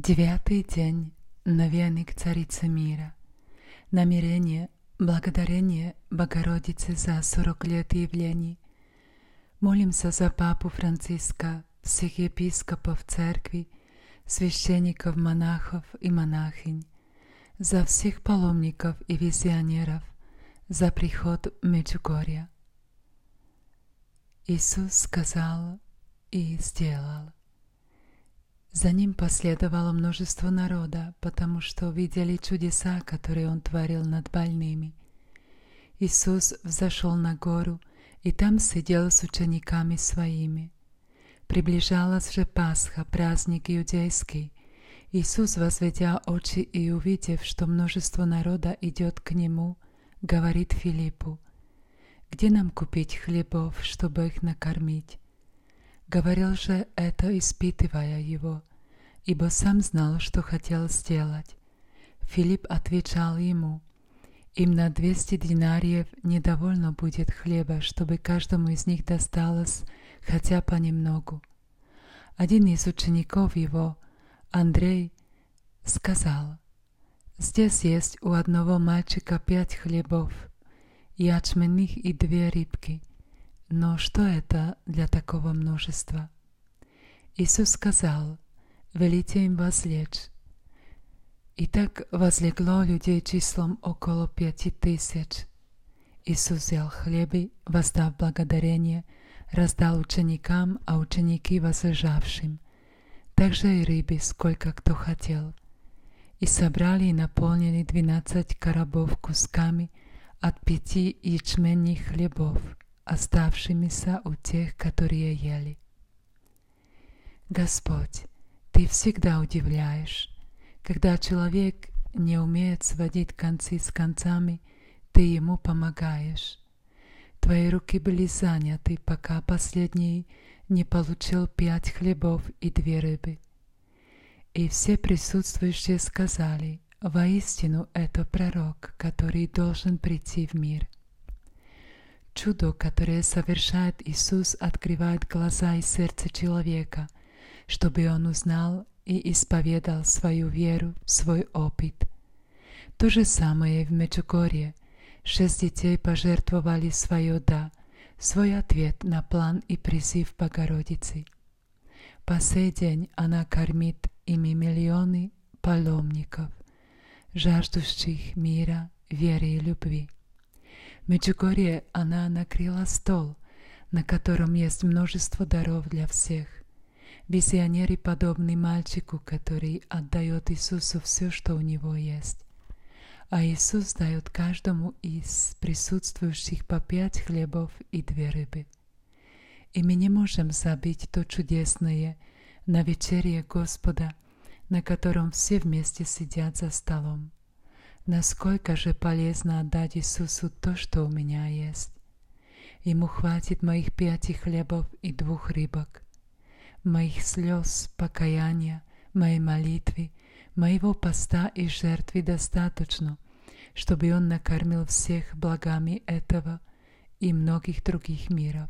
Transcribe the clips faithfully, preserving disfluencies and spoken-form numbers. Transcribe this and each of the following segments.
Девятый день новены к Царице мира. Намерение, благодарение Богородице за сорок лет явлений. Молимся за Папу Франциска, всех епископов Церкви, священников, монахов и монахинь, за всех паломников и визионеров, за приход Меджугорья. Иисус сказал и сделал. За ним последовало множество народа, потому что видели чудеса, которые он творил над больными. Иисус взошел на гору и там сидел с учениками своими. Приближалась же Пасха, праздник иудейский. Иисус, возведя очи и увидев, что множество народа идет к нему, говорит Филиппу: «Где нам купить хлебов, чтобы их накормить?» Говорил же это, испытывая его, ибо сам знал, что хотел сделать. Филипп отвечал ему: «Им на двести динариев недовольно будет хлеба, чтобы каждому из них досталось хотя понемногу». Один из учеников его, Андрей, сказал: «Здесь есть у одного мальчика пять хлебов, ячменных и две рыбки. Но что это для такого множества?» Иисус сказал: «Велите им возлечь». И так возлегло людей числом около пяти тысяч. Иисус взял хлебы, воздав благодарение, раздал ученикам, а ученики возлежавшим, также и рыбы, сколько кто хотел. И собрали и наполнили двенадцать коробов кусками от пяти ячменных хлебов, оставшимися у тех, которые ели. Господь, Ты всегда удивляешь. Когда человек не умеет сводить концы с концами, Ты ему помогаешь. Твои руки были заняты, пока последний не получил пять хлебов и две рыбы. И все присутствующие сказали: «Воистину это пророк, который должен прийти в мир». Чудо, которое совершает Иисус, открывает глаза и сердце человека, чтобы он узнал и исповедал свою веру, свой опыт. То же самое и в Меджугорье. Шесть детей пожертвовали свое «да», свой ответ на план и призыв Богородицы. По сей день она кормит ими миллионы паломников, жаждущих мира, веры и любви. В Меджугорье она накрыла стол, на котором есть множество даров для всех. Визионеры подобны мальчику, который отдает Иисусу все, что у него есть. А Иисус дает каждому из присутствующих по пять хлебов и две рыбы. И мы не можем забыть то чудесное на вечере Господа, на котором все вместе сидят за столом. Насколько же полезно отдать Иисусу то, что у меня есть. Ему хватит моих пяти хлебов и двух рыбок, моих слез, покаяния, моей молитвы, моего поста и жертвы достаточно, чтобы Он накормил всех благами этого и многих других миров.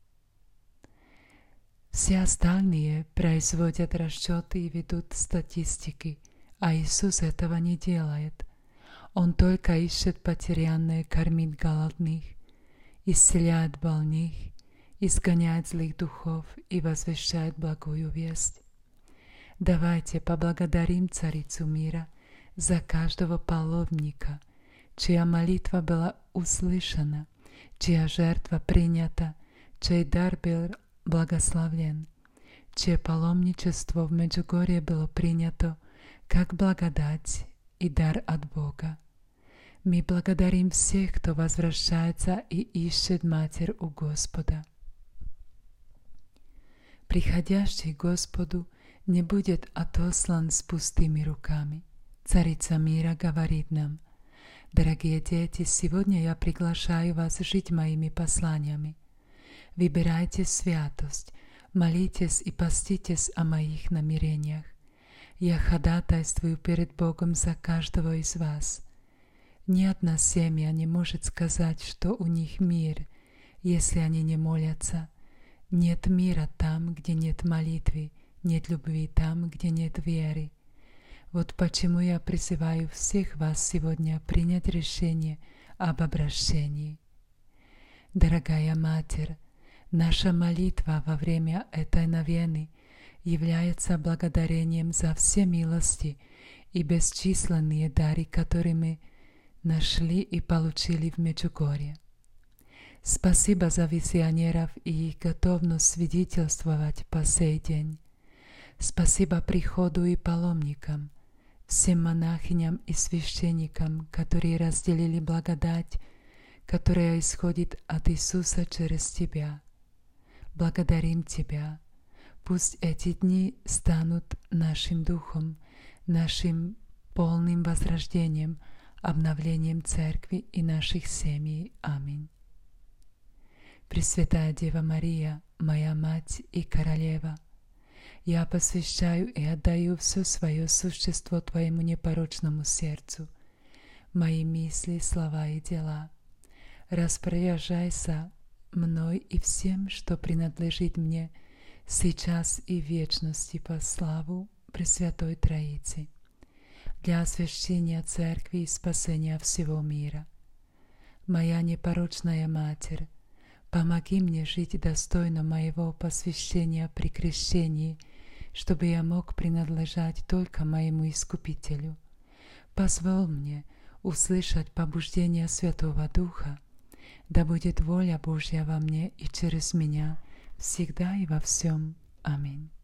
Все остальные производят расчеты и ведут статистики, а Иисус этого не делает. Он только ищет потерянное, кормит голодных, исцеляет больных, изгоняет злых духов и возвещает благую весть. Давайте поблагодарим Царицу мира за каждого паломника, чья молитва была услышана, чья жертва принята, чей дар был благословлен, чье паломничество в Меджугорье было принято как благодать и дар от Бога. Мы благодарим всех, кто возвращается и ищет Матерь у Господа. Приходящий к Господу не будет отослан с пустыми руками. Царица мира говорит нам: «Дорогие дети, сегодня я приглашаю вас жить моими посланиями. Выбирайте святость, молитесь и поститесь о моих намерениях. Я ходатайствую перед Богом за каждого из вас. Ни одна семья не может сказать, что у них мир, если они не молятся. Нет мира там, где нет молитвы, нет любви там, где нет веры. Вот почему я призываю всех вас сегодня принять решение об обращении. Дорогая Матерь, наша молитва во время этой новены является благодарением за все милости и бесчисленные дары, которые мы нашли и получили в Меджугорье. Спасибо за визионеров и их готовность свидетельствовать по сей день. Спасибо приходу и паломникам, всем монахиням и священникам, которые разделили благодать, которая исходит от Иисуса через Тебя. Благодарим Тебя. Пусть эти дни станут нашим духом, нашим полным возрождением, обновлением Церкви и наших семей. Аминь. Пресвятая Дева Мария, моя Мать и Королева, я посвящаю и отдаю все свое существо Твоему непорочному сердцу, мои мысли, слова и дела. Распоряжайся мной и всем, что принадлежит мне, сейчас и в вечности по славу Пресвятой Троицы, для освящения Церкви и спасения всего мира. Моя непорочная Матерь, помоги мне жить достойно моего посвящения при крещении, чтобы я мог принадлежать только моему Искупителю. Позволь мне услышать побуждение Святого Духа, да будет воля Божья во мне и через меня, всегда и во всем. Аминь.